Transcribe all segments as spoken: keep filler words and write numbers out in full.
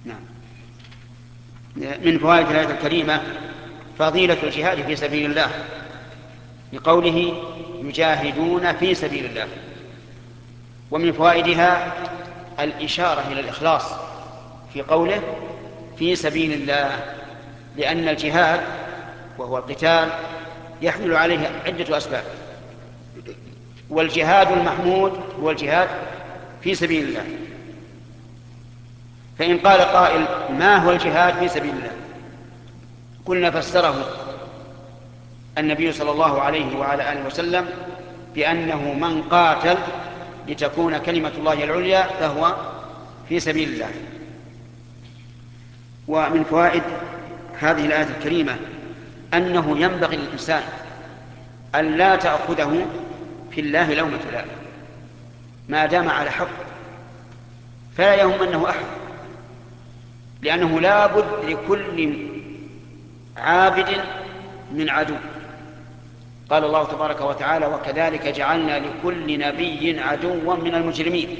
نعم. من فوائد الآية الكريمة فضيلة الجهاد في سبيل الله، لقوله يجاهدون في سبيل الله. ومن فوائدها الإشارة إلى الإخلاص في قوله في سبيل الله، لأن الجهاد وهو القتال يحمل عليه عدة أسباب، والجهاد المحمود هو الجهاد في سبيل الله. فإن قال قائل ما هو الجهاد في سبيل الله؟ قلنا فسره النبي صلى الله عليه وعلى آله وسلم بأنه من قاتل لتكون كلمة الله العليا فهو في سبيل الله. ومن فوائد هذه الآية الكريمة أنه ينبغي للإنسان أن لا تأخذه في الله لومة لائم، ما دام على حق فلا يهمنه أحد، لأنه لا بد لكل عابد من عدو. قال الله تبارك وتعالى وكذلك جعلنا لكل نبي عدوا من المجرمين.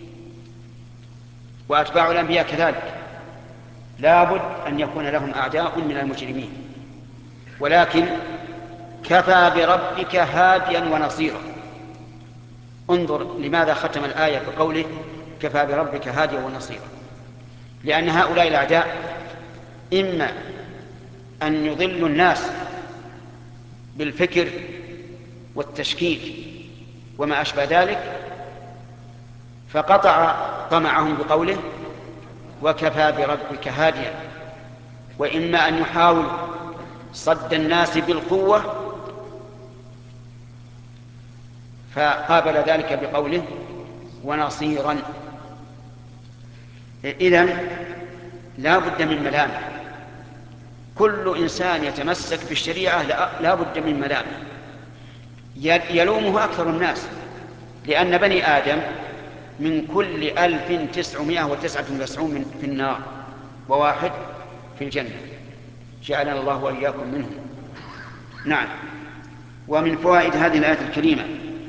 وأتباع الأنبياء كذلك لا بد أن يكون لهم أعداء من المجرمين، ولكن كفى بربك هاديا ونصيرا. انظر لماذا ختم الآية بقوله كفى بربك هاديا ونصيرا، لأن هؤلاء الأعداء إما أن يضلوا الناس بالفكر والتشكيك وما أشبه ذلك، فقطع طمعهم بقوله وكفى بربك هاديا، وإما أن يحاول صد الناس بالقوة فقابل ذلك بقوله ونصيرا. إذن لا بد من ملامة، كل إنسان يتمسك بالشريعة لا بد من ملامة يلومه أكثر الناس، لأن بني آدم من كل ألف تسعمائة وتسعة وتسعين في النار وواحد في الجنة، جعلنا الله وإياكم منهم. نعم. ومن فوائد هذه الآية الكريمة،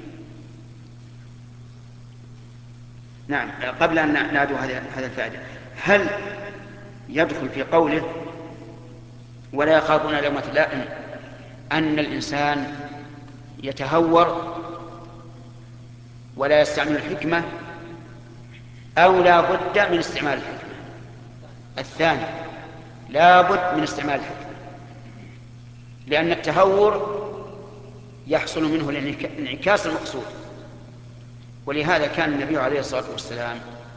نعم قبل أن نعدو هذا الفائدة، هل يدخل في قوله ولا يخافون لومة لائم أن الإنسان يتهور ولا يستعمل الحكمة، أو لا بد من استعمال الحكمة؟ الثاني لا بد من استعمال الحكمة، لأن التهور يحصل منه الانعكاس المقصود. ولهذا كان النبي عليه الصلاة والسلام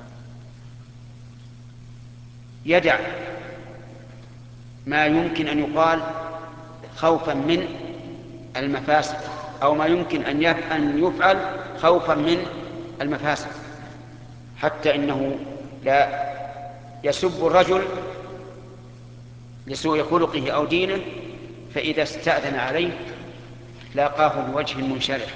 يدع ما يمكن أن يقال خوفا من المفاسد، أو ما يمكن أن يفعل خوفا من المفاسد، حتى إنه لا يسب الرجل لسوء خلقه أو دينه، فإذا استأذن عليه لاقاه بوجه منشرح.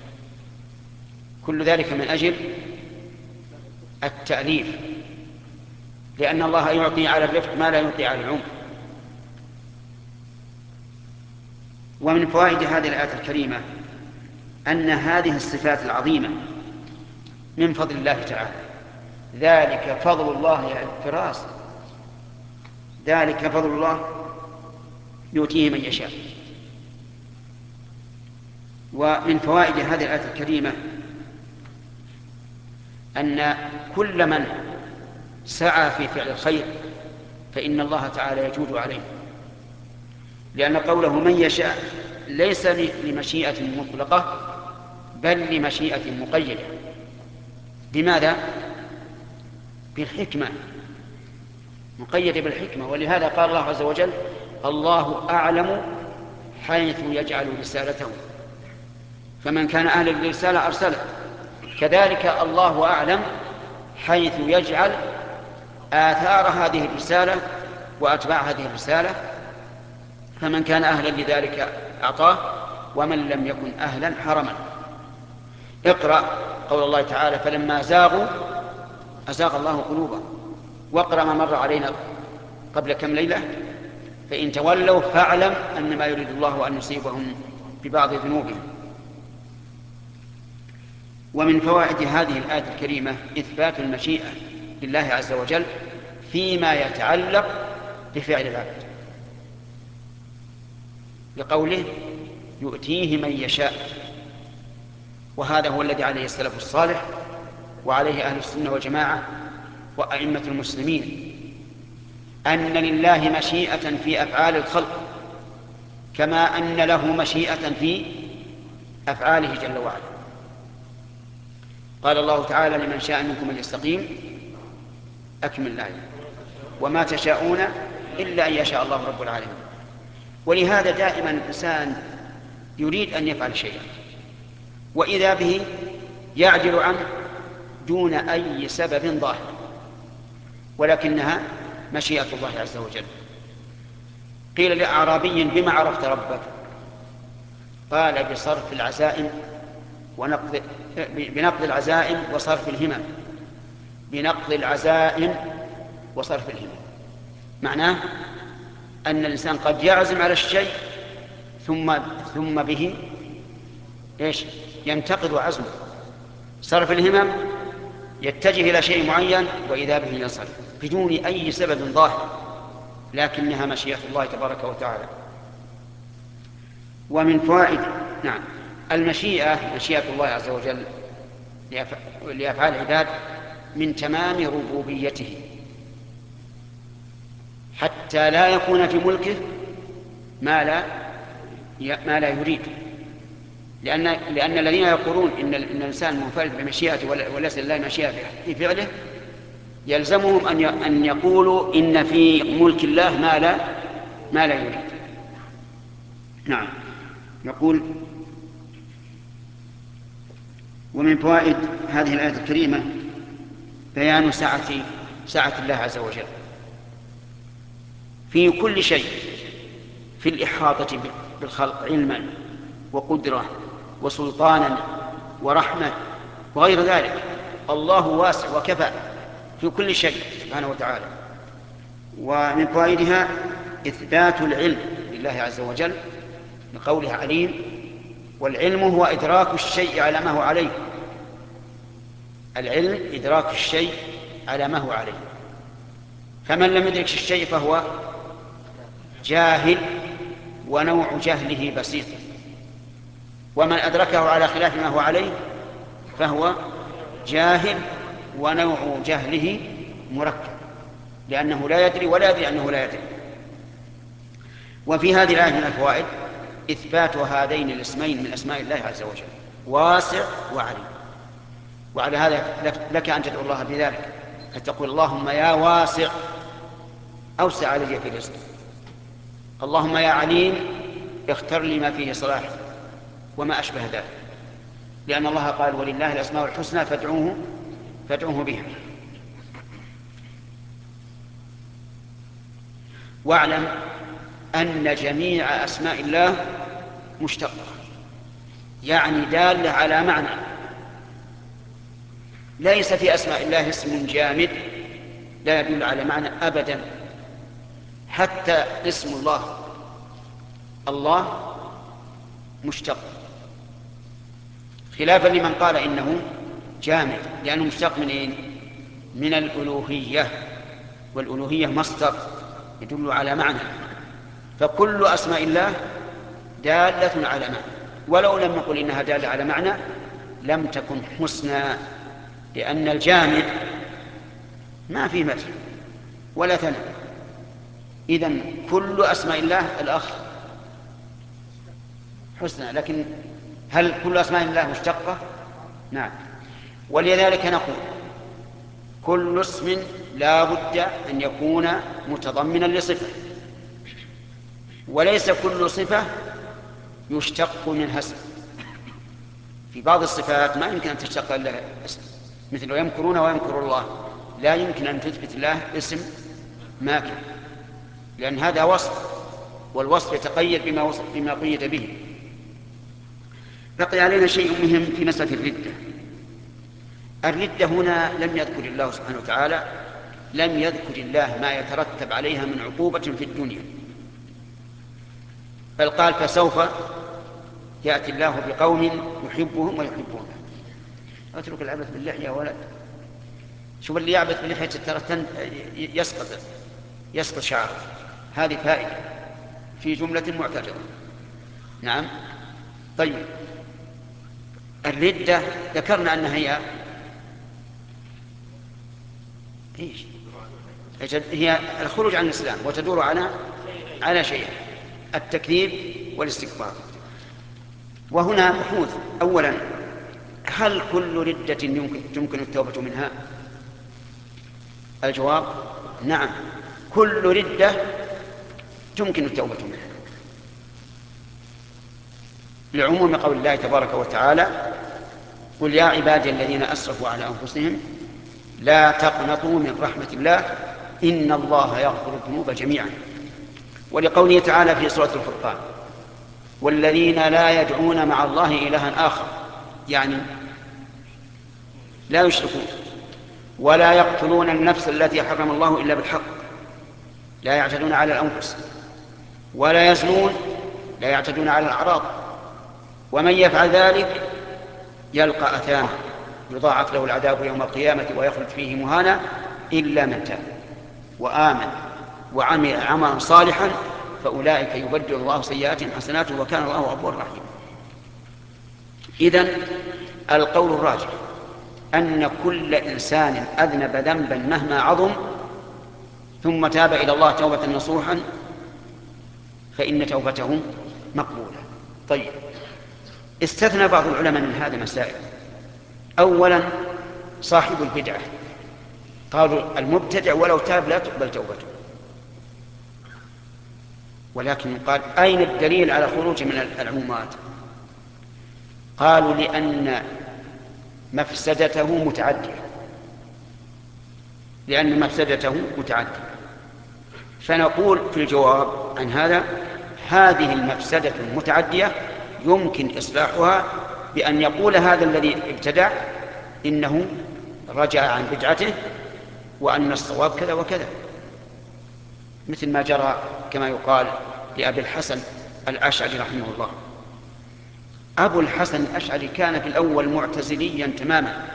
كل ذلك من أجل التأليف، لأن الله يعطي على الرفق ما لا يعطي على العنف. ومن فوائد هذه الآية الكريمة أن هذه الصفات العظيمة من فضل الله تعالى، ذلك فضل الله الفراس، ذلك فضل الله يؤتيه من يشاء. ومن فوائد هذه الآية الكريمة أن كل من سعى في فعل الخير فإن الله تعالى يجود عليه، لأن قوله من يشاء ليس لمشيئة مطلقة بل لمشيئة مقيدة. بماذا؟ بالحكمة، مقيدة بالحكمة. ولهذا قال الله عز وجل الله أعلم حيث يجعل رسالته، فمن كان أهلا للرسالة أرسله. كذلك الله أعلم حيث يجعل آثار هذه الرسالة وأتباع هذه الرسالة، فمن كان أهلا لذلك أعطاه، ومن لم يكن أهلا حرما. اقرأ قول الله تعالى فلما زاغوا أزاغ الله قلوبهم، واقرأ ما مر علينا قبل كم ليلة فإن تولوا فاعلم أن ما يريد الله أن يصيبهم ببعض ذنوبهم. ومن فوائد هذه الآية الكريمة إثبات المشيئة لله عز وجل فيما يتعلق بفعل العبد، لقوله يؤتيه من يشاء. وهذا هو الذي عليه السلف الصالح وعليه أهل السنة والجماعة وأئمة المسلمين، أن لله مشيئة في أفعال الخلق كما أن له مشيئة في أفعاله جل وعلا. قال الله تعالى لمن شاء منكم أن يستقيم، أكمل الآية، وما تشاءون إلا أن يشاء الله رب العالمين. ولهذا دائما الإنسان يريد أن يفعل شيئا وإذا به يعجل عنه دون أي سبب ظاهر، ولكنها مشيئة الله عز وجل. قيل لأعرابي بما عرفت ربك؟ قال بصرف العزائم ونقض بنقض العزائم وصرف الهمم. بنقض العزائم وصرف الهمم معناه أن الإنسان قد يعزم على الشيء ثم ثم به إيش ينتقض عزمه. صرف الهمم يتجه إلى شيء معين وإذا به ينصرف بدون أي سبب ظاهر، لكنها مشيئة الله تبارك وتعالى. ومن فوائد نعم المشيئة، مشيئة الله عز وجل لأفعال العباد من تمام ربوبيته، حتى لا يكون في ملكه ما لا ما لا يريد. لأن لأن الذين يقولون إن الإنسان منفرد بمشيئته وليس لله مشيئة في فعله يلزمهم أن أن يقولوا إن في ملك الله ما لا ما لا يريد. نعم يقول ومن فوائد هذه الآية الكريمة بيان سعة سعة الله عز وجل في كل شيء، في الإحاطة بالخلق علما وقدرة وسلطانا ورحمة وغير ذلك. الله واسع وكفى في كل شيء سبحانه وتعالى. ومن فوائدها إثبات العلم لله عز وجل لقوله عليم، والعلم هو إدراك الشيء على ما هو عليه. العلم إدراك الشيء على ما هو عليه، فمن لم يدرك الشيء فهو جاهل ونوع جهله بسيط، ومن أدركه على خلاف ما هو عليه فهو جاهل ونوع جهله مركب، لأنه لا يدري ولا يدري أنه لا يدري. وفي هذه الآية من الفوائد إثبات هذين الاسمين من أسماء الله عز وجل، واسع وعليم. وعلى هذا لك أن تدعو الله بذلك، أن تقول اللهم يا واسع أوسع علي في رزقي، اللهم يا عليم اختر لي ما فيه صلاح، وما أشبه ذلك، لأن الله قال ولله الأسماء الحسنى فادعوه فادعوه بها. واعلم أن جميع أسماء الله مشتقة، يعني دالة على معنى. ليس في أسماء الله اسم جامد لا يدل على معنى أبدا. حتى اسم الله الله مشتق، خلافا لمن قال إنه جامد، لأنه مشتق من إيه؟ من الألوهية، والألوهية مصدر يدل على معنى. فكل أسماء الله دالة على معنى، ولو لم نقل إنها دالة على معنى لم تكن حسنى، لأن الجامد ما في مدح ولا ثناء. إذن كل أسماء الله الأخ حسنى، لكن هل كل أسماء الله مشتقة؟ نعم. ولذلك نقول كل اسم لا بد أن يكون متضمنا لصفة، وليس كل صفة يشتق منها اسم. في بعض الصفات ما يمكن أن تشتق إلا اسم، مثل يمكرون ويمكر الله، لا يمكن أن تثبت له اسم ماكر، لأن هذا وصف، والوصف يتقيد بما, وصف بما قيد به. بقي علينا شيء مهم في مسألة الردة. الردة هنا لم يذكر الله سبحانه وتعالى لم يذكر الله ما يترتب عليها من عقوبة في الدنيا، بل قال فسوف يأتي الله بقوم يحبهم ويحبونه. اترك العبث باللحية يا ولد، شوف اللي يعبث بلحيته ترى يسقط يسقط شعره، هذه فائدة في جملة معترضة. نعم. طيب الردة ذكرنا أنها هي إيش؟ هي الخروج عن الإسلام، وتدور على على شيء: التكذيب والاستكبار. وهنا بحوث. أولا، هل كل ردة يمكن التوبة منها؟ الجواب نعم، كل ردة تمكن التوبة منها، لعموم قول الله تبارك وتعالى: قل يا عبادي الذين أسرفوا على أنفسهم لا تقنطوا من رحمة الله إن الله يغفر الذنوب جميعا. ولقوله تعالى في سورة الفرقان: والذين لا يدعون مع الله إلها آخر، يعني لا يشركون، ولا يقتلون النفس التي حرم الله إلا بالحق، لا يعتدون على الأنفس، ولا يزنون، لا يعتدون على الأعراض، ومن يفعل ذلك يلقى أثاما يضاعف له العذاب يوم القيامة ويخلد فيه مهانا إلا من تاب وآمن وعمل عملا صالحا فأولئك يبدل الله سيئاتهم حسنات وكان الله غفورا رحيما. إذن القول الراجح أن كل إنسان أذنب ذنبا مهما عظم ثم تاب إلى الله توبة نصوحا فإن توبته مقبولة. طيب، استثنى بعض العلماء من هذا مسائل. أولا، صاحب البدعة، قالوا المبتدع ولو تاب لا تقبل توبته. ولكن قال أين الدليل على خروج من العمومات؟ قالوا لأن مفسدته متعدية، لأن مفسدته متعدية. فنقول في الجواب عن هذا: هذه المفسدة المتعدية يمكن إصلاحها بأن يقول هذا الذي ابتدع إنه رجع عن بدعته وأن الصواب كذا وكذا، مثل ما جرى كما يقال لأبي الحسن الأشعري رحمه الله. أبو الحسن الأشعري كان في الأول معتزليا تماما،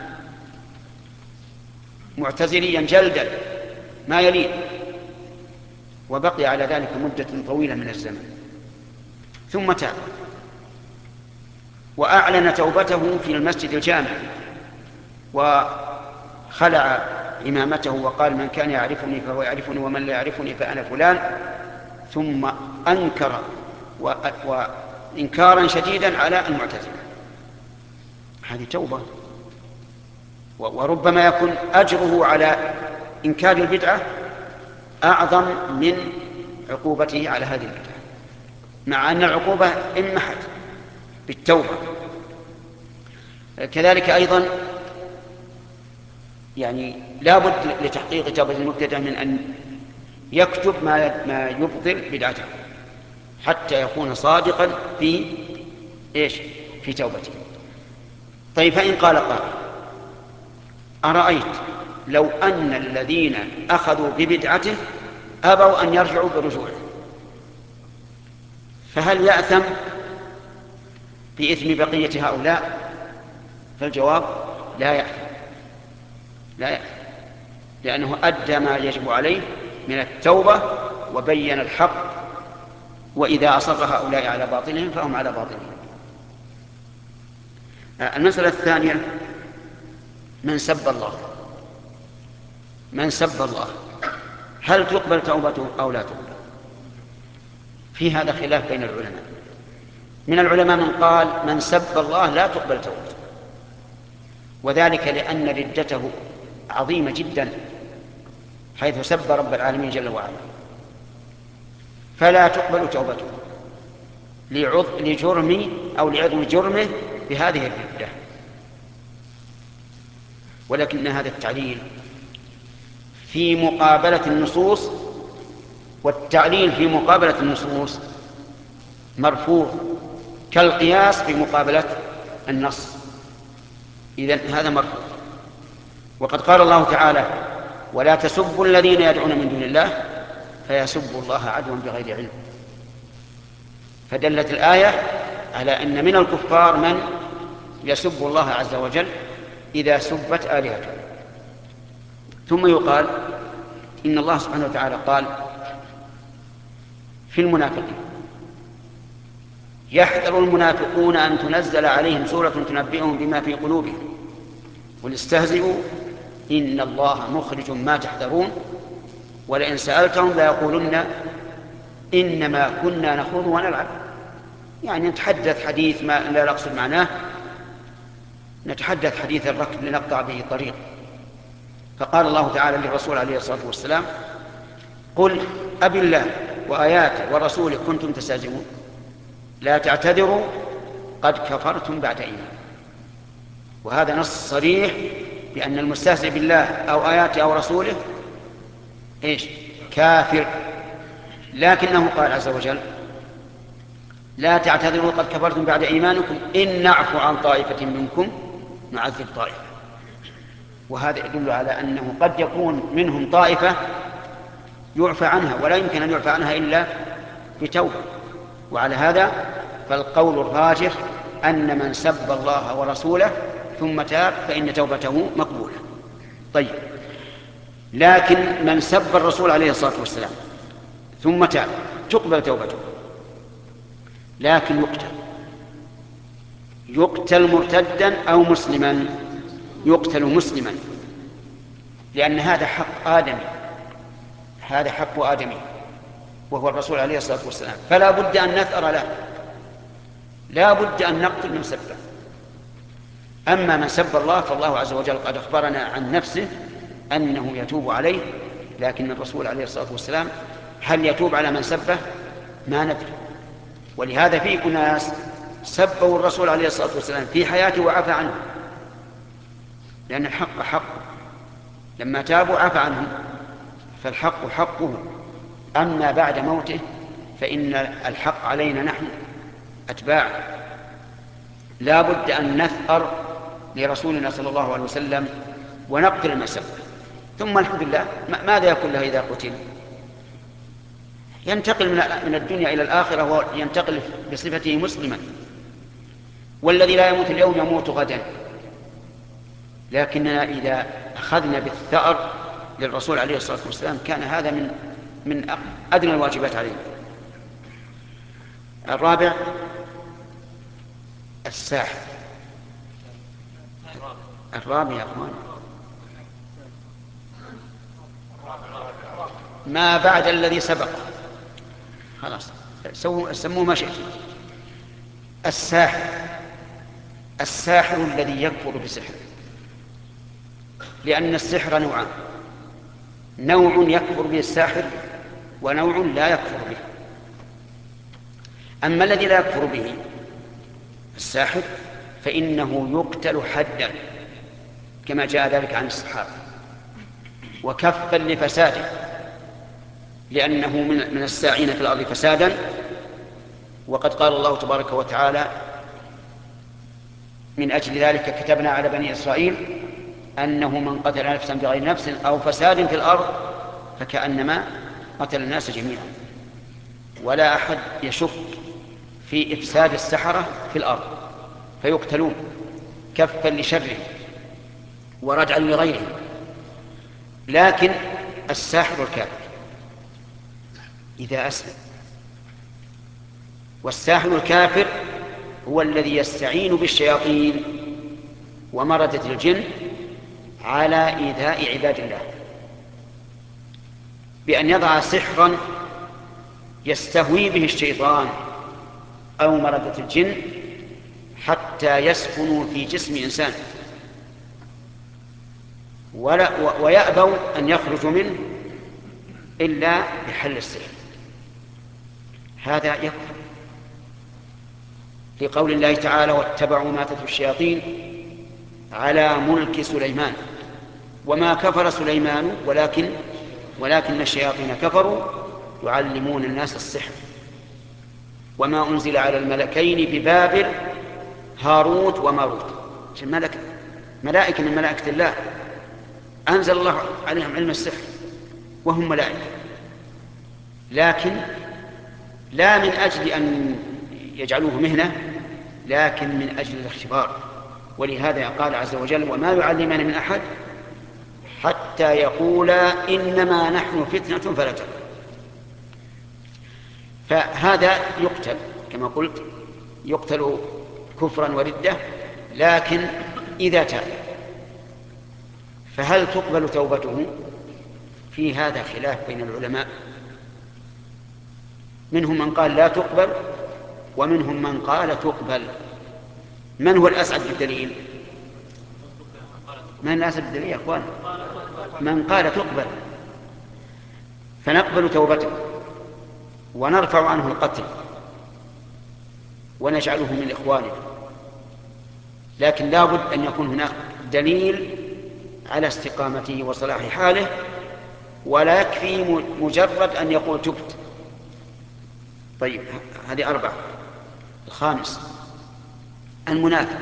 معتزليا جلدا ما يلين، وبقي على ذلك مدة طويلة من الزمن، ثم تاب وأعلن توبته في المسجد الجامع وخلع إمامته وقال: من كان يعرفني فهو يعرفني ومن لا يعرفني فأنا فلان. ثم أنكر و... وإنكارا شديدا على المعتزلة. هذه توبة، و... وربما يكون أجره على إنكار البدعة أعظم من عقوبته على هذه البدعة، مع أن العقوبة انمحت بالتوبة. كذلك أيضا يعني لا بد لتحقيق توبة المبتدع من أن يكتب ما ما يبطل بدعته حتى يكون صادقا في إيش؟ في توبته. طيب، فإن قال قائل: أرأيت لو أن الذين أخذوا ببدعته أبوا أن يرجعوا برجوعه، فهل يأثم بإثم بقية هؤلاء؟ فالجواب: لا يأثم، لا يأثم، لأنه أدى ما يجب عليه من التوبة وبين الحق، وإذا أصر هؤلاء على باطلهم فهم على باطلهم. المسألة الثانية: من سب الله، من سب الله هل تقبل توبته أو لا تقبل؟ في هذا خلاف بين العلماء. من العلماء من قال من سب الله لا تقبل توبته، وذلك لأن ردته عظيمة جدا، حيث سب رب العالمين جل وعلا، فلا تقبل توبته لجرم أو لعظم جرمه بهذه الردة. ولكن هذا التعليل في مقابلة النصوص، والتعليل في مقابلة النصوص مرفوض كالقياس في مقابلة النص، إذن هذا مرفوض. وقد قال الله تعالى: ولا تسبوا الذين يدعون من دون الله فيسبوا الله عدوا بغير علم. فدلت الآية على أن من الكفار من يسب الله عز وجل إذا سبت آلهته. ثم يقال إن الله سبحانه وتعالى قال في المنافقين: يحذر المنافقون أن تنزل عليهم سورة تنبئهم بما في قلوبهم قل استهزئوا إن الله مخرج ما تحذرون ولئن سألتهم ليقولن إنما كنا نخوض ونلعب. يعني نتحدث حديث ما لا نقصد معناه، نتحدث حديث الركب لنقطع به طريق. فقال الله تعالى للرسول عليه الصلاة والسلام: قل أبي الله وآياته ورسوله كنتم تستهزئون لا تعتذروا قد كفرتم بعد إيمان. وهذا نص صريح بأن المستهزئ بالله أو آياته أو رسوله إيش؟ كافر. لكنه قال عز وجل: لا تعتذروا قد كفرتم بعد إيمانكم إن نعفو عن طائفة منكم نعذب طائفة. وهذا يدل على أنه قد يكون منهم طائفة يعفى عنها، ولا يمكن أن يعفى عنها إلا بتوبة. وعلى هذا فالقول الراجح أن من سب الله ورسوله ثم تاب فإن توبته مقبولة. طيب، لكن من سب الرسول عليه الصلاة والسلام ثم تاب تقبل توبته، لكن يقتل يقتل مرتدا أو مسلما. يقتل مسلما لأن هذا حق آدمي، هذا حق آدمي وهو الرسول عليه الصلاة والسلام، فلا بد أن نثأر له، لا بد أن نقتل من سبه. أما من سب الله فالله عز وجل قد أخبرنا عن نفسه أنه يتوب عليه، لكن الرسول عليه الصلاة والسلام هل يتوب على من سبه؟ ما ندري. ولهذا في أناس سبوا الرسول عليه الصلاة والسلام في حياته وعفى عنه، لأن الحق حق، لما تابوا عفى عنهم، فالحق حقه. أما بعد موته فإن الحق علينا نحن أتباع، لا بد أن نثأر لرسولنا صلى الله عليه وسلم ونقتل ما سب. ثم الحمد لله، ماذا يكون له إذا قتل؟ ينتقل من الدنيا إلى الآخرة وينتقل بصفته مسلما، والذي لا يموت اليوم يموت غدا. لكننا إذا أخذنا بالثأر للرسول عليه الصلاة والسلام كان هذا من من أدنى الواجبات علينا. الرابع الساحر. الرابع يا أخوان ما بعد الذي سبق، خلاص سموه ما شئتم. الساحر الساحر الذي يكفر بسحر، لأن السحر نوعان: نوع يكفر به الساحر ونوع لا يكفر به. أما الذي لا يكفر به الساحر فإنه يقتل حدا كما جاء ذلك عن الصحابة، وكفا لفساده، لأنه من الساعين في الأرض فسادا. وقد قال الله تبارك وتعالى: من أجل ذلك كتبنا على بني إسرائيل أنه من قتل نفسا بغير نفس أو فساد في الأرض فكأنما قتل الناس جميعا. ولا أحد يشك في إفساد السحرة في الأرض فيقتلون كفا لشرهم وردعا لغيرهم. لكن الساحر الكافر إذا أسلم، والساحر الكافر هو الذي يستعين بالشياطين ومردة الجن على إيذاء عباد الله بأن يضع سحرا يستهوي به الشيطان أو مردة الجن حتى يسكنوا في جسم إنسان ولا ويأبوا أن يخرجوا منه إلا بحل السحر. هذا يكفر في قول الله تعالى: واتبعوا ما تتلو الشياطين على ملك سليمان وما كفر سليمان ولكن ولكن الشياطين كفروا يعلمون الناس السحر وما أنزل على الملكين ببابل هاروت وماروت. الملك ملائكة من ملائكة الله أنزل الله عليهم علم السحر وهم ملائكة، لكن لا من أجل أن يجعلوه مهنة، لكن من أجل الاختبار. ولهذا قال عز وجل: وما يعلمان من أحد حتى يقولا إنما نحن فتنة فلا تكفر. فهذا يقتل كما قلت، يقتل كفرا وردة، لكن إذا تاب فهل تقبل توبته؟ في هذا خلاف بين العلماء، منهم من قال لا تقبل ومنهم من قال تقبل. من هو الأسعد بالدليل؟ من الأسعد بالدليل يا أخوان؟ من قال تقبل، فنقبل توبته ونرفع عنه القتل ونجعله من إخواننا، لكن لا بد أن يكون هناك دليل على استقامته وصلاح حاله، ولا يكفي مجرد أن يقول تبت. طيب هذه أربعة. الخامس المنافق،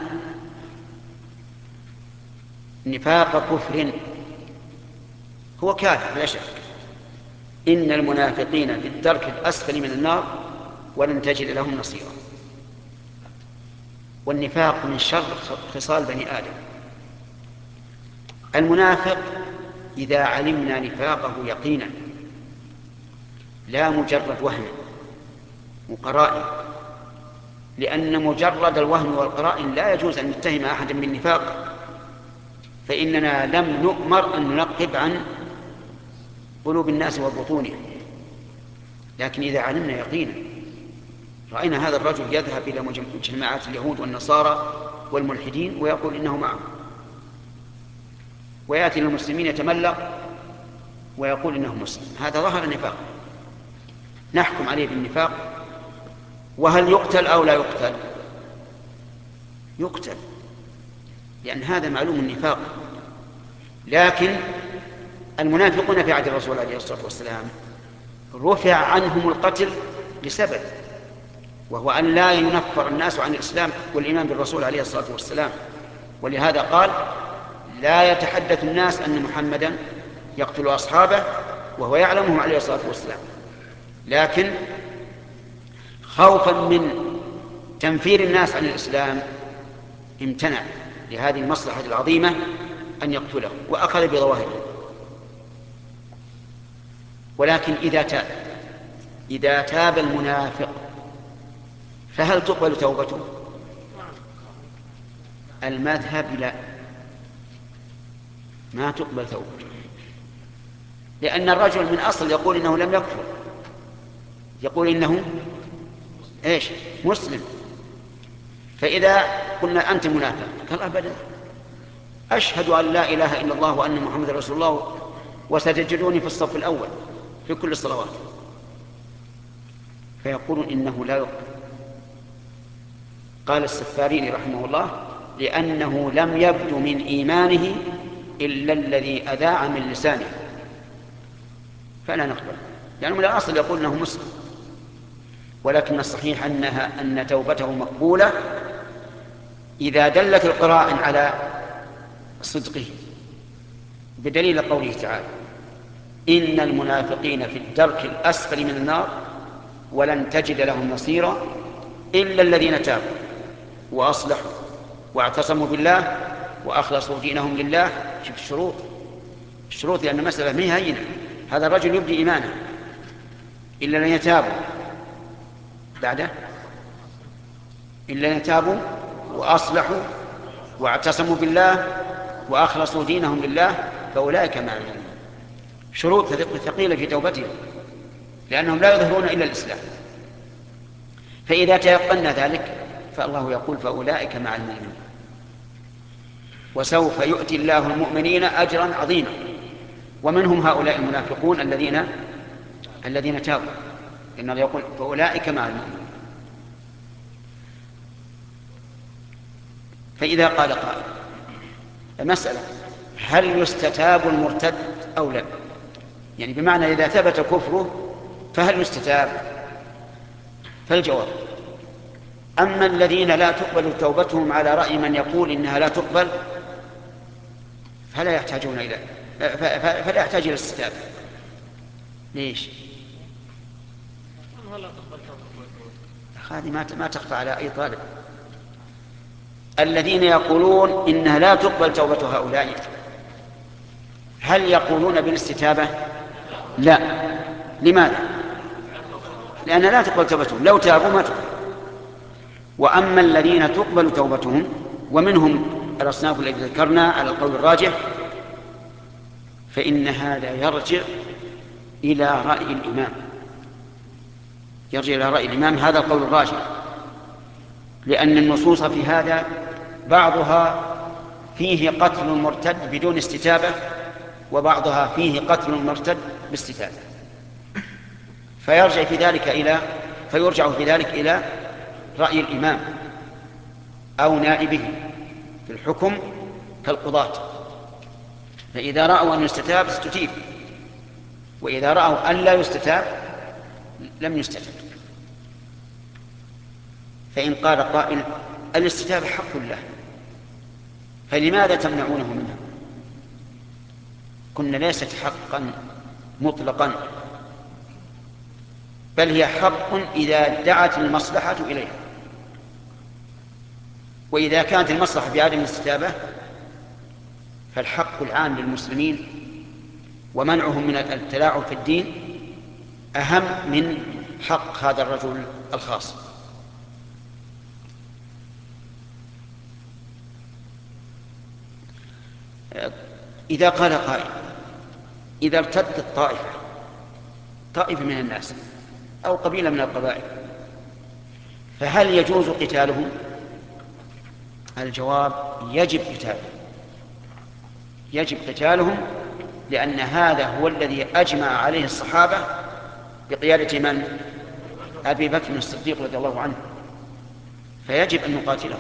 نفاق كفر، هو كافر لا شك. إن المنافقين في الدرك الأسفل من النار ولن تجد لهم نصيرا. والنفاق من شر خصال بني آدم. المنافق إذا علمنا نفاقه يقينا لا مجرد وهم وقرائن، لأن مجرد الوهم والقرائن لا يجوز أن نتهم أحدا بالنفاق، فإننا لم نؤمر أن ننقب عن قلوب الناس وبطونهم. لكن إذا علمنا يقينا، رأينا هذا الرجل يذهب إلى مجتمعات اليهود والنصارى والملحدين ويقول إنه معهم، ويأتي للمسلمين يتملق ويقول إنه مسلم، هذا ظهر النفاق، نحكم عليه بالنفاق. وهل يقتل أو لا يقتل؟ يقتل، لأن هذا معلوم النفاق. لكن المنافقون في عهد الرسول عليه الصلاة والسلام رفع عنهم القتل لسبب، وهو أن لا ينفر الناس عن الإسلام والإيمان بالرسول عليه الصلاة والسلام. ولهذا قال لا يتحدث الناس أن محمدا يقتل أصحابه وهو يعلمهم عليه الصلاة والسلام، لكن خوفا من تنفير الناس عن الإسلام امتنع لهذه المصلحة العظيمة أن يقتله وأخذ بظواهره. ولكن إذا تاب إذا تاب المنافق فهل تقبل توبته؟ المذهب لا، ما تقبل توبته، لأن الرجل من أصل يقول إنه لم يكفر، يقول إنه إيش؟ مسلم. فإذا قلنا أنت منافق قال أبدا، أشهد أن لا إله إلا الله وأن محمد رسول الله وستجدوني في الصف الأول في كل الصلوات، فيقولون إنه لا يقبل. قال السفاريني رحمه الله لأنه لم يبد من إيمانه إلا الذي أذاع من لسانه، فلا نقبل، لأنه من الأصل يقول أنه مسلم. ولكن الصحيح أنها أن توبته مقبولة إذا دلت القرائن على صدقه، بدليل قوله تعالى إن المنافقين في الدرك الأسفل من النار ولن تجد لهم نصيرا إلا الذين تابوا وأصلحوا واعتصموا بالله وأخلصوا دينهم لله. شوف الشروط، الشروط، لأن المسألة ما هي هينة. هذا الرجل يبدي إيمانه إلا الذين تابوا، بعده إلا الذين تابوا وأصلحوا واعتصموا بالله وأخلصوا دينهم لله فأولئك مع المؤمنين. شروط ثقيلة في توبتهم، لأنهم لا يظهرون إلا الإسلام. فإذا تيقنا ذلك فالله يقول فأولئك مع المؤمنين وسوف يؤتي الله المؤمنين أجرا عظيما. ومنهم هؤلاء المنافقون الذين الذين تابوا، إن الله يقول فأولئك مع المؤمنين. فإذا قال قائل المسألة هل يستتاب المرتد أو لا؟ يعني بمعنى إذا ثبت كفره فهل يستتاب؟ فالجواب أما الذين لا تقبل توبتهم على رأي من يقول إنها لا تقبل فلا يحتاجون إلى فلا يحتاج إلى الاستتابة. ليش؟ هذه ما تخفى على أي طالب. الذين يقولون إنها لا تقبل توبة هؤلاء هل يقولون بالاستتابة؟ لا. لماذا؟ لأن لا تقبل توبتهم، لو تابوا ما تقبل. وأما الذين تقبل توبتهم ومنهم الأصناف التي ذكرنا على القول الراجح، فإن هذا يرجع إلى رأي الإمام، يرجع إلى رأي الإمام، هذا القول الراجح، لأن النصوص في هذا بعضها فيه قتل المرتد بدون استتابة، وبعضها فيه قتل المرتد باستتابة، فيرجع في ذلك إلى فيرجع في ذلك إلى رأي الإمام أو نائبه في الحكم كالقضاة، فإذا رأوا أن يستتاب استتيب، وإذا رأوا أن لا يستتاب لم يستتب. فإن قال قائل الاستتابة حق له فلماذا تمنعونه منها؟ قلنا ليست حقا مطلقا، بل هي حق إذا دعت المصلحة إليها، وإذا كانت المصلحة في عدم الاستتابة فالحق العام للمسلمين ومنعهم من التلاعب في الدين أهم من حق هذا الرجل الخاص. إذا قال قائل إذا ارتدت طائفة طائفة من الناس أو قبيلة من القبائل فهل يجوز قتالهم؟ الجواب يجب قتالهم، يجب قتالهم، لأن هذا هو الذي أجمع عليه الصحابة بقيادة من؟ أبي بكر الصديق رضي الله عنه، فيجب أن نقاتلهم،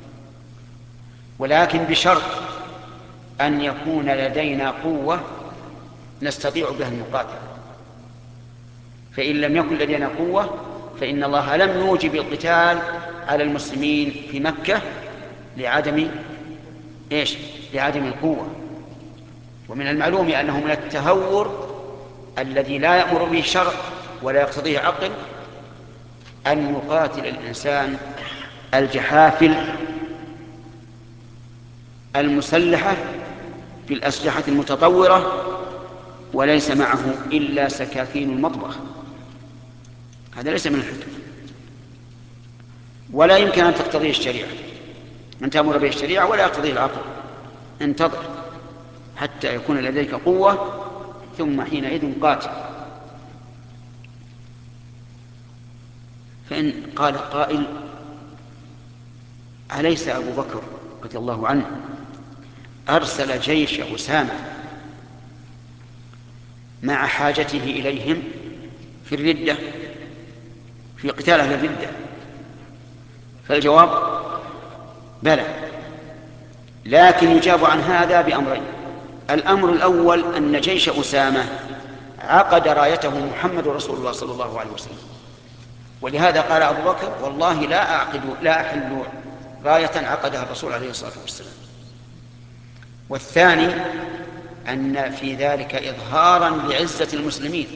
ولكن بشرط أن يكون لدينا قوة نستطيع بها المقاتلة، فإن لم يكن لدينا قوة فإن الله لم يوجب القتال على المسلمين في مكة لعدم إيش؟ لعدم القوة. ومن المعلوم أنه من التهور الذي لا يأمر به الشرع ولا يقتضيه عقل أن يقاتل الإنسان الجحافل المسلحة بالأسلحة المتطورة وليس معه إلا سكاكين المطبخ، هذا ليس من الحكم، ولا يمكن أن تقتضيه الشريعة، أن تأمر به الشريعة ولا يقتضيه العقل. انتظر حتى يكون لديك قوة ثم حينئذ قاتل. فإن قال قائل أليس أبو بكر رضي الله عنه أرسل جيش أسامة مع حاجته إليهم في الردة، في قتال أهل الردة؟ فالجواب بلى، لكن يجاب عن هذا بأمرين. الأمر الأول أن جيش أسامة عقد رايته محمد رسول الله صلى الله عليه وسلم، ولهذا قال أبو بكر والله لا أعقد لا أحل راية عقدها الرسول عليه الصلاة والسلام. والثاني أن في ذلك إظهارا لعزة المسلمين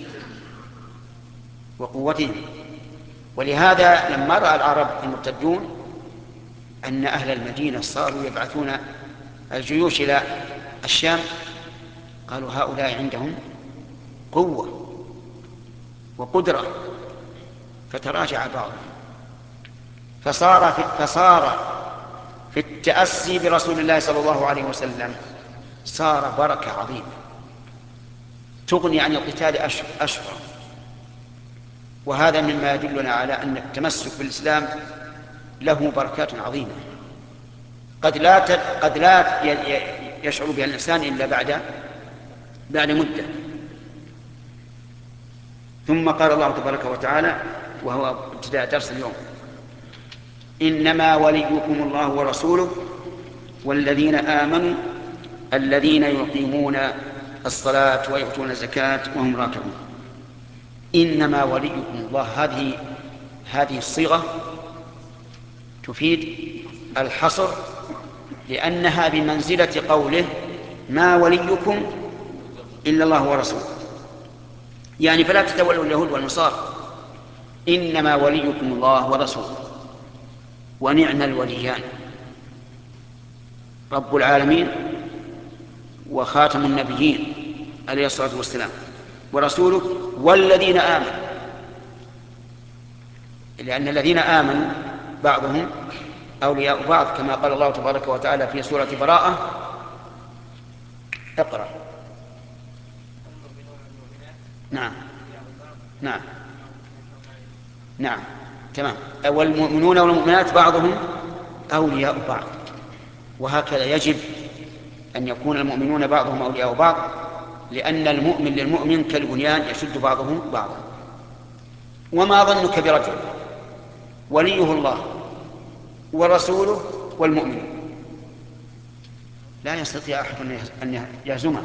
وقوتهم، ولهذا لما رأى العرب المرتدون أن أهل المدينة صاروا يبعثون الجيوش إلى الشام قالوا هؤلاء عندهم قوة وقدرة، فتراجع بعضهم، فصار في, فصار في التأسي برسول الله صلى الله عليه وسلم صار بركة عظيمة تغني عن القتال أشهر. وهذا مما يدلنا على أن التمسك بالإسلام له بركات عظيمة قد لا قد لا يشعر بها الإنسان إلا بعد بعد مدة. ثم قال الله تبارك وتعالى وهو ابتداء درس اليوم إنما وليكم الله ورسوله والذين آمنوا الذين يقيمون الصلاة ويؤتون الزكاة وهم راكعون. إنما وليكم الله، هذه هذه الصيغة تفيد الحصر، لأنها بمنزلة قوله ما وليكم إلا الله ورسوله، يعني فلا تتولوا اليهود والنصارى، إنما وليكم الله ورسوله ونعم الوليان رب العالمين وخاتم النبيين عليه الصلاة والسلام ورسوله والذين آمنوا، لأن الذين آمنوا بعضهم أولياء بعض كما قال الله تبارك وتعالى في سورة براءة. اقرأ. نعم نعم نعم تمام. والمؤمنون والمؤمنات بعضهم أولياء بعض، وهكذا يجب أن يكون المؤمنون بعضهم أولياء بعض، لأن المؤمن للمؤمن كالبنيان يشد بعضه بعضا. وما ظنك برجل وليه الله ورسوله والمؤمن، لا يستطيع أحد أن يهزمه.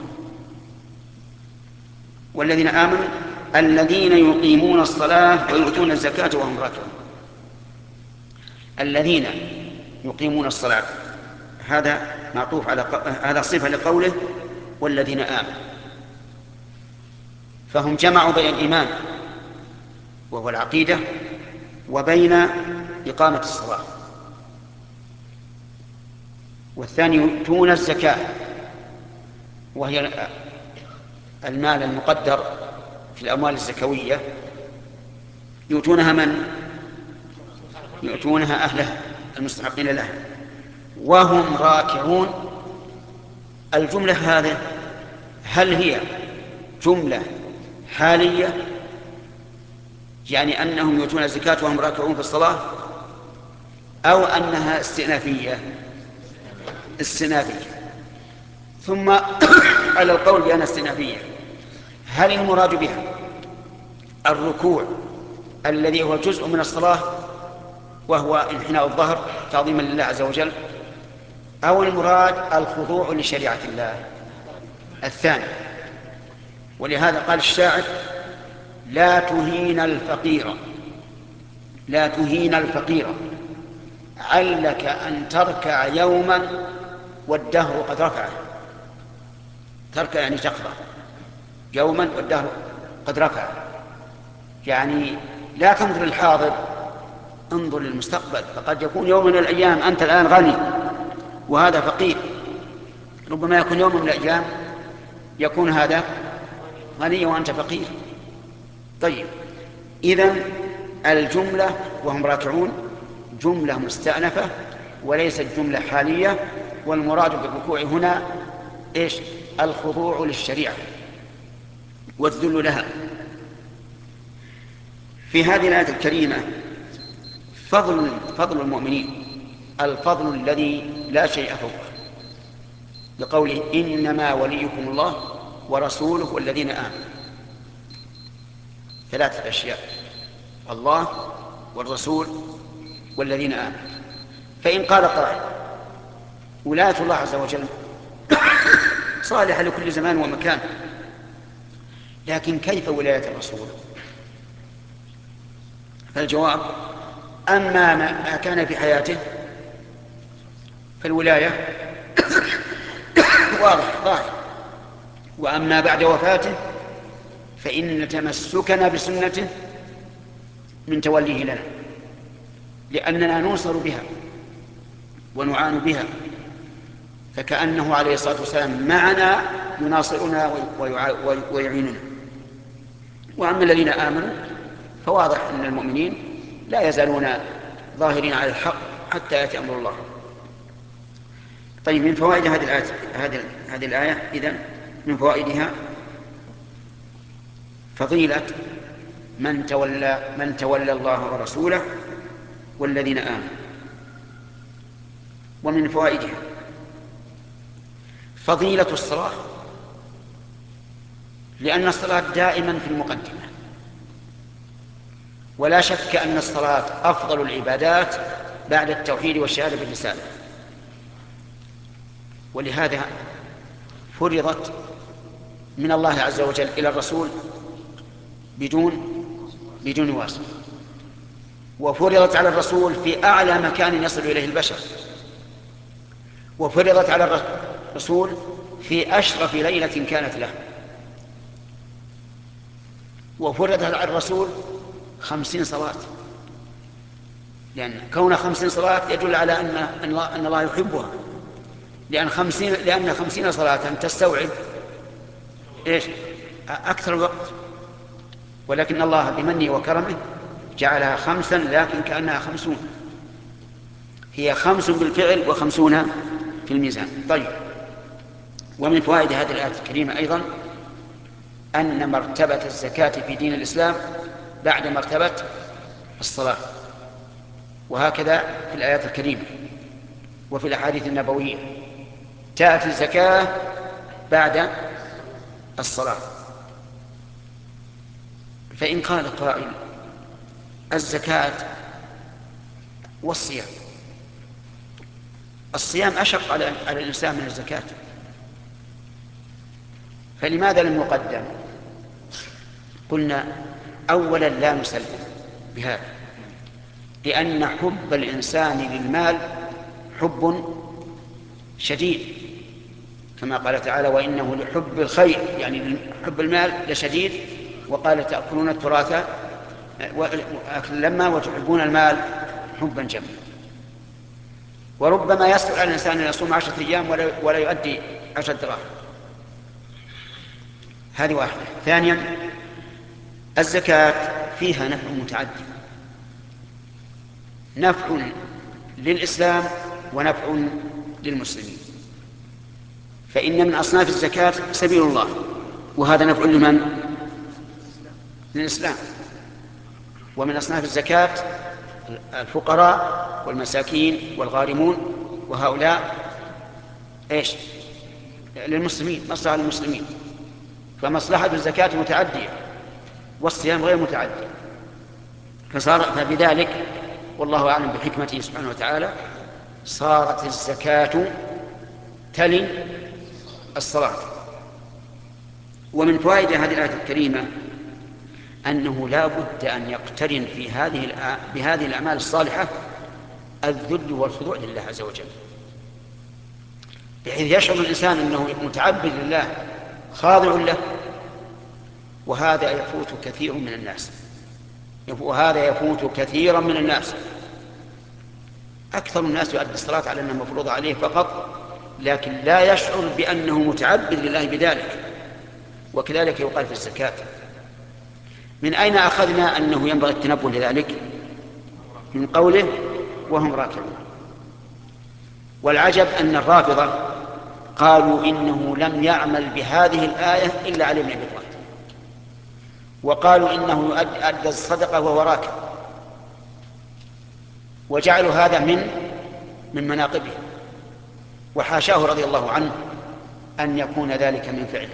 والذين آمنوا الذين يقيمون الصلاة ويؤتون الزكاة وهم راكعون. الذين يقيمون الصلاة هذا معطوف على ق... هذا صفة لقوله والذين آمنوا، فهم جمعوا بين الإيمان وهو العقيدة وبين إقامة الصلاة. والثاني يؤتون الزكاة وهي المال المقدر في الأموال الزكوية، يؤتونها من؟ يؤتونها أهلها المستحقين لها وهم راكعون. الجملة هذه هل هي جملة حالية يعني أنهم يؤتون الزكاة وهم راكعون في الصلاة، أو أنها استئنافية؟ استئنافية. ثم على القول بأنها استئنافية، هل المراد بها الركوع الذي هو جزء من الصلاة وهو انحناء الظهر تعظيما لله عز وجل، أو المراد الخضوع لشريعة الله؟ الثاني. ولهذا قال الشاعر لا تهين الفقير لا تهين الفقير علك أن تركع يوما والدهر قد رفعه. تركع يعني تقرأ يوما والدهر قد رفعه، يعني لا تنظر للحاضر، انظر للمستقبل، فقد يكون يوم من الأيام أنت الآن غني وهذا فقير، ربما يكون يوم من الأيام يكون هذا غني وأنت فقير. طيب، إذن الجملة وهم راكعون جملة مستأنفة وليست جملة حالية، والمراد بالركوع هنا إيش؟ الخضوع للشريعة والذل لها. في هذه الآية الكريمة فضل فضل المؤمنين، الفضل الذي لا شيء فوقه، لقوله إنما وليكم الله ورسوله والذين آمنوا. ثلاثة أشياء: الله والرسول والذين آمنوا. فإن قال قائل ولاية الله عز وجل صالحة لكل زمان ومكان، لكن كيف ولاية الرسول؟ فالجواب أما ما كان في حياته فالولاية واضح ظاهر، وأما بعد وفاته فإن تمسكنا بسنته من توليه لنا، لأننا ننصر بها ونعان بها، فكأنه عليه الصلاة والسلام معنا يناصرنا ويعيننا. وأما الذين آمنوا فواضح أن المؤمنين لا يزالون ظاهرين على الحق حتى يأتي أمر الله. طيب، من فوائد هذه الآية هذه هذه الآية إذن من فوائدها فضيلة من تولى من تولى الله ورسوله والذين آمنوا. ومن فوائدها فضيلة الصلاة، لأن الصلاة دائما في المقدمة، ولا شك أن الصلاة أفضل العبادات بعد التوحيد والشهادة بالرسالة، ولهذا فرضت من الله عز وجل إلى الرسول بدون بدون واسطة، وفرضت على الرسول في أعلى مكان يصل إليه البشر، وفرضت على الرسول في أشرف ليلة كانت له، وفرضت على الرسول خمسين صلاة، لأن كون خمسين صلاة يدل على أن أن الله يحبها، لأن خمسين لأن خمسين صلاة تستوعب إيش أكثر الوقت، ولكن الله بمنه وكرمه جعلها خمسا لكن كأنها خمسون، هي خمس بالفعل وخمسون في الميزان. طيب، ومن فوائد هذه الآية الكريمة أيضا أن مرتبة الزكاة في دين الإسلام بعد مرتبة الصلاة، وهكذا في الآيات الكريمة وفي الأحاديث النبوية تأتي الزكاة بعد الصلاة. فإن قال قائل الزكاة والصيام، الصيام أشق على الإنسان من الزكاة، فلماذا لم يقدم؟ قلنا أولا لا نسلم بهذا، لأن حب الإنسان للمال حب شديد، كما قال تعالى وإنه لحب الخير، يعني حب المال لشديد. وقال تأكلون التراث لما وتحبون المال حبا جما. وربما يسأل على الإنسان أن يصوم عشرة أيام ولا, ولا يؤدي عشرة دراهم. هذه واحدة. ثانيا الزكاة فيها نفع متعدد، نفع للإسلام ونفع للمسلمين. فإن من أصناف الزكاة سبيل الله، وهذا نفع لمن؟ للإسلام. ومن أصناف الزكاة الفقراء والمساكين والغارمون، وهؤلاء إيش؟ للمسلمين، مصلحة للمسلمين. فمصلحة الزكاة متعدية والصيام غير متعدي، فصار فبذلك والله أعلم بحكمته سبحانه وتعالى صارت الزكاة تلي الصلاة. ومن فوائد هذه الآية الكريمة أنه لا بد أن يقترن في هذه بهذه الأعمال الصالحة الذل والخضوع لله عز وجل، بحيث يشعر الإنسان أنه متعبد لله خاضع له. وهذا يفوت كثير من الناس، وهذا يفوت كثيرا من الناس. أكثر الناس يؤدي الصلاة على أنها مفروضة عليه فقط، لكن لا يشعر بأنه متعبد لله بذلك. وكذلك يقال في الزكاة. من أين أخذنا أنه ينبغي التنبه لذلك؟ من قوله وهم راكعون. والعجب أن الرافضة قالوا إنه لم يعمل بهذه الآية إلا علي بن أبي طالب، وقالوا إنه أدى الصدقة وهو راكع، وجعلوا هذا من من مناقبه، وحاشاه رضي الله عنه أن يكون ذلك من فعله،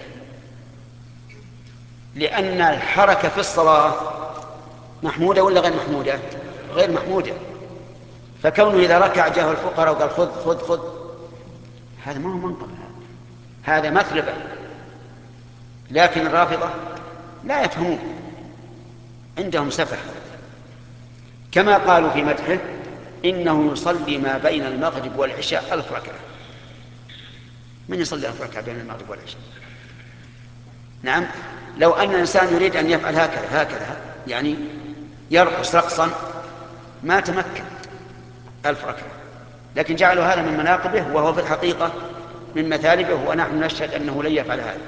لأن الحركة في الصلاة محمودة ولا غير محمودة؟ غير محمودة. فكونه إذا ركع جاه الفقراء وقال خذ خذ خذ، هذا ما هو منقب، هذا مثلبة. لكن الرافضة لا يفهمون، عندهم سفه. كما قالوا في مدحه إنه يصلي ما بين المغرب والعشاء ألف ركعة. من يصلي ألف ركعة بين المغرب والعشاء؟ نعم، لو أن الإنسان يريد أن يفعل هكذا هكذا يعني يرقص رقصا ما تمكن ألف ركعة، لكن جعلوا هذا من مناقبه وهو في الحقيقة من مثالبه، ونحن نشهد أنه لن يفعل هذا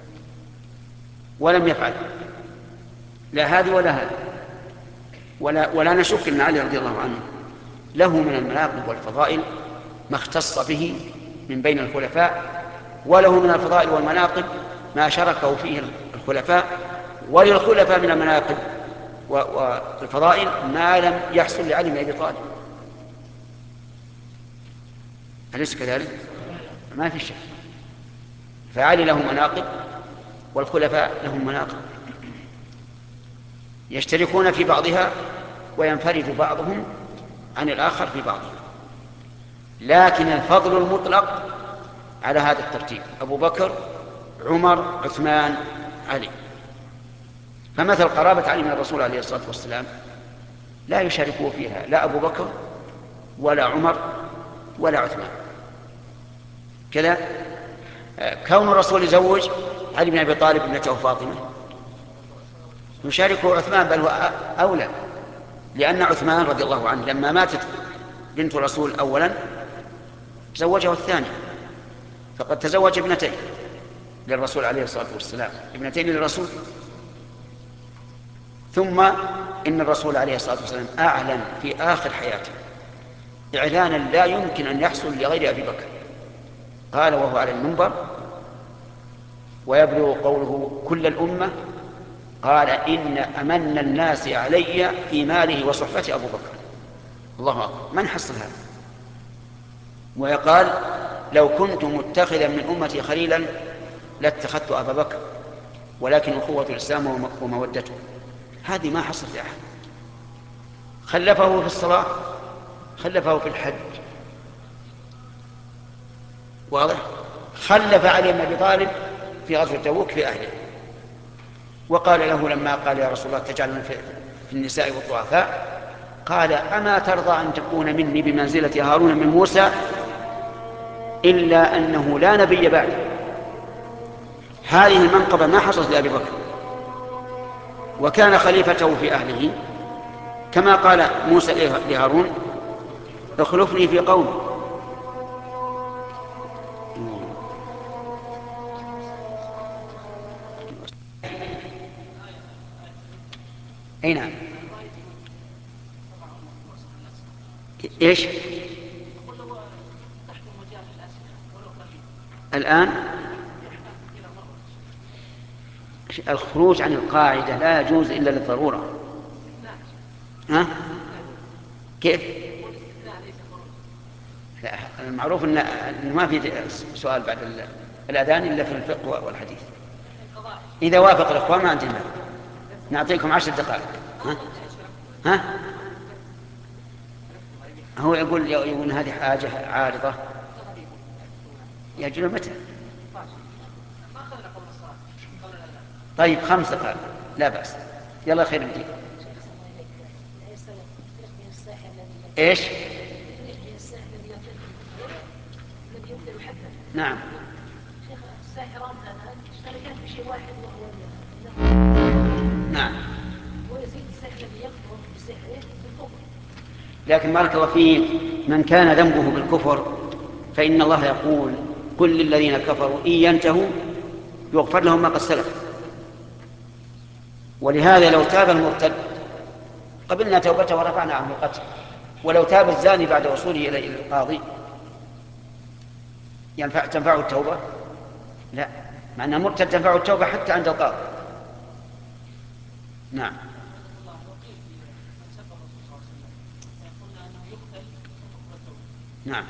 ولم يفعل لا هذه ولا هذا. ولا, ولا نشك أن علي رضي الله عنه له من المناقب والفضائل ما اختص به من بين الخلفاء، وله من الفضائل والمناقب ما شركه فيه الخلفاء، وللخلفاء من المناقب والفضائل ما لم يحصل لعلي بن أبي طالب. أليس كذلك؟ ما في شك. فعلي له مناقب والخلفاء لهم مناقب يشتركون في بعضها وينفرد بعضهم عن الآخر في بعضها، لكن الفضل المطلق على هذا الترتيب: أبو بكر، عمر، عثمان، علي. فمثل قرابة علي من الرسول عليه الصلاة والسلام لا يشاركه فيها لا أبو بكر ولا عمر ولا عثمان. كذا كون الرسول يزوج علي بن أبي طالب ابنته فاطمة يشاركه عثمان، بل هو أولى، لأن عثمان رضي الله عنه لما ماتت بنت الرسول أولا زوجه الثاني، فقد تزوج ابنتين. للرسول عليه الصلاة والسلام، ابنتين للرسول. ثم إن الرسول عليه الصلاة والسلام أعلن في آخر حياته إعلانا لا يمكن أن يحصل لغير أبي بكر. قال وهو على المنبر ويبلغ قوله كل الأمة، قال إن أمن الناس علي في ماله وصحبته أبو بكر. الله أكبر، من حصل هذا؟ ويقال لو كنت متخذا من أمتي خليلا لاتخذت أبا بكر، ولكن أخوة الإسلام ومودته. هذه ما حصلت لأحد. خلفه في الصلاة، خلفه في الحج، واضح. خلف علي بن أبي طالب في غزوة تبوك في أهله، وقال له لما قال يا رسول الله تجعلنا في النساء والضعفاء، قال أما ترضى أن تكون مني بمنزلة هارون من موسى، إلا أنه لا نبي بعده. هذه المنقبة ما حصلت لأبي بكر، وكان خليفته في أهله كما قال موسى لهارون اخلفني في قومي. أي نعم. إيش الآن؟ الخروج عن القاعدة لا يجوز إلا للضرورة. ها؟ كيف؟ لا، المعروف أن ما في سؤال بعد الأذان إلا في الفقه والحديث. إذا وافق الإخوان ما عندنا، نعطيكم عشر دقائق. ها؟ ها؟ هو يقول يقول هذه حاجة عارضة. يجل متى؟ طيب خمس دقائق لا بأس. يلا خير مدير. ايش؟ نعم. نعم. لكن بارك الله فيه، من كان ذنبه بالكفر فإن الله يقول كل للذين كفروا إن ينتهوا يغفر لهم ما قد سلف. ولهذا لو تاب المرتد قبلنا توبته ورفعنا عنه القتل، ولو تاب الزاني بعد وصوله إلى القاضي ينفع تنفعه التوبة؟ لا، مع أن مرتد تنفعه التوبة حتى عند القاضي. نعم. نعم.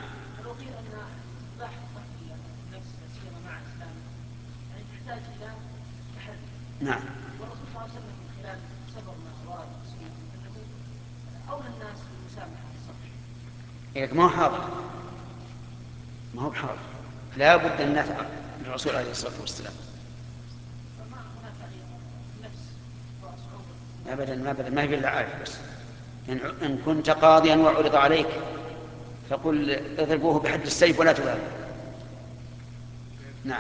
نعم. والرسول صلى الله عليه وسلم من خلال سبب ما ورد المسلمين انه اولى الناس بالمسامحه الصبر. ما هو حاضر، ما هو حاضر، لا بد ان نفعل للرسول عليه الصلاه والسلام. فما هناك تغيير النفس وصعوبه. ابدا ما ابدا ما هي الا عارف بس. ان كنت قاضيا وعرض عليك فقل اضربوه بحد السيف ولا تبالي. نعم.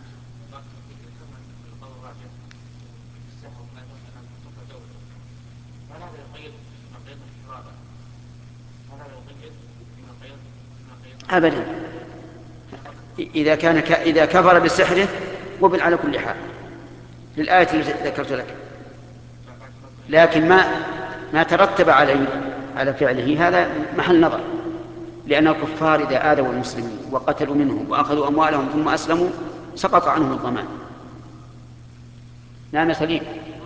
أبدا، إذا كان ك... إذا كفر بسحره قبل على كل حال للآية التي ذكرت لك. لكن ما ما ترتب عليه على فعله هذا محل نظر، لأن الكفار إذا آذوا المسلمين وقتلوا منهم وأخذوا أموالهم ثم أسلموا سقط عنهم الضمان. نعم سليم.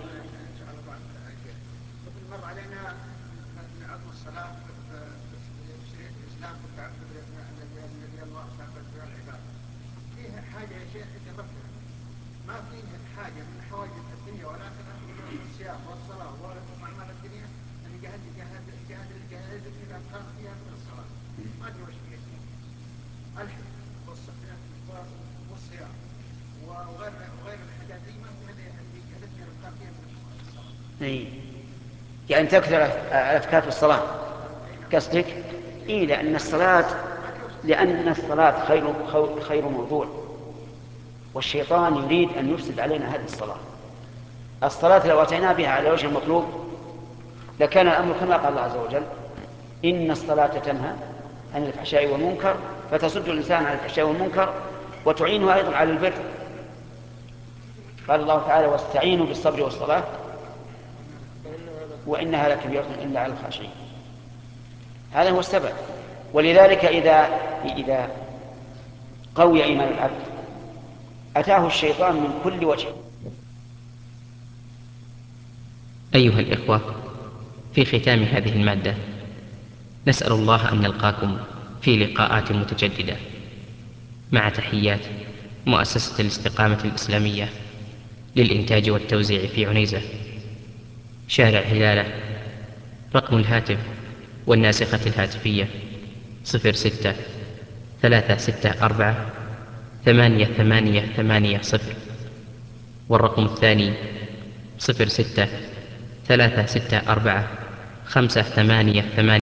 يعني تكثر الأذكار في الصلاة قصدك؟ إيه، لأن الصلاة لأن الصلاة خير خير موضوع، والشيطان يريد أن يفسد علينا هذه الصلاة. الصلاة لو أتينا بها على وجه المطلوب لكان الأمر كما قال الله عز وجل إن الصلاة تنهى عن الفحشاء والمنكر، فتصد الإنسان عن الفحشاء والمنكر وتعينه أيضا على البر. قال الله تعالى واستعينوا بالصبر والصلاة وإنها لكبيرة إلا على الخاشعين. هذا هو السبب. ولذلك إذا إذا قوي إيمان العبد أتاه الشيطان من كل وجه. أيها الإخوة، في ختام هذه المادة نسأل الله أن نلقاكم في لقاءات متجددة، مع تحيات مؤسسة الاستقامة الإسلامية للإنتاج والتوزيع في عنيزة، شارع هلالة. رقم الهاتف والناسخة الهاتفية صفر ستة ثلاثة ستة أربعة ثمانية ثمانية ثمانية صفر، والرقم الثاني صفر ستة ثلاثة ستة أربعة خمسة ثمانية ثمانية